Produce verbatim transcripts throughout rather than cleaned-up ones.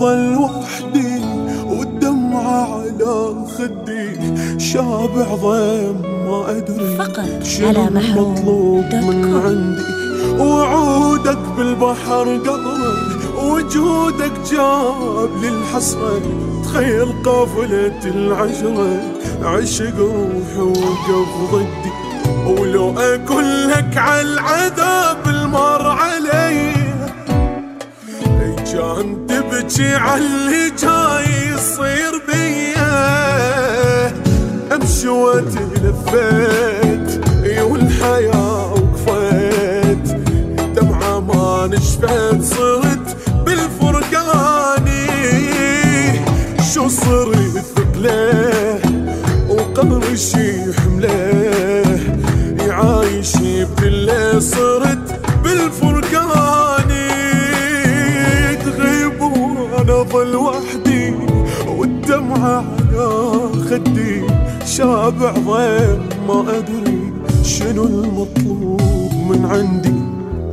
أظل وحدي والدمعة على خدي، شابع ضيم ما أدري شنو المطلوب من عندي. وعودك بالبحر قطرك وجودك جاب لي الحسرة، تخيل قافلة العشرة عشق روحي وقف ضدي. ولو أقول لك عالعذاب المر علي كان تبكي عاللي جاي يصير بيا. امشي وتلفيت والحياة وقفت، دمعة ما نشفت صرت بالفرقاني. شو صرت ثقله وقبر شي حمله، يعايش بكله صرت بالفرقاني. تغيب وانا ظل وحدي والدمعة على خدي، شابع ضيم ما أدري شنو المطلوب من عندي.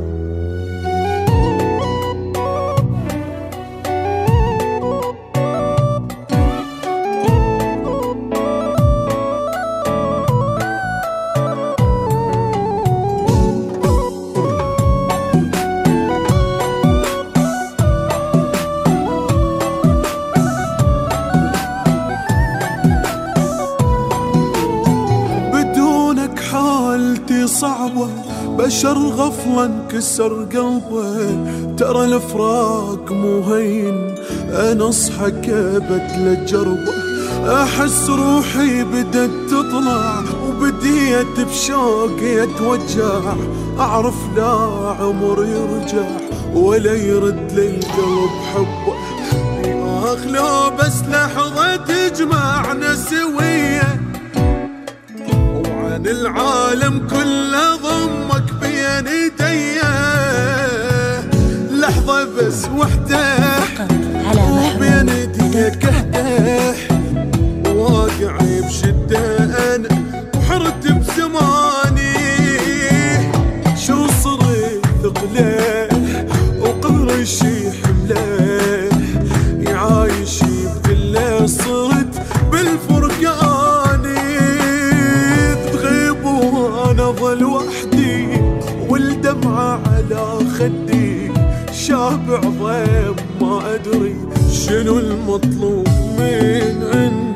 حالتي صعبة، بشر غفلة انكسر قلبه. ترى الفراق مو هين، انا اصحى كبت لجربه. احس روحي بدت تطلع وبديت بشوقي اتوجع. اعرف لا عمر يرجع ولا يرد للقلب حبه. يا اخ لو بس لحظة تجمعنا سوية، العالم كله ضمك بين ايديه. لحظة بس وحده وبين ايديك اهده، واقعي بشدة انا وحرت بزماني. شو صرت ثقله وقبر شي حمله، يعايش بكله صرت بالفرقاني. أنا ظل وحدي والدمعة على خدي، شابع ضيم ما أدري شنو المطلوب من عندي.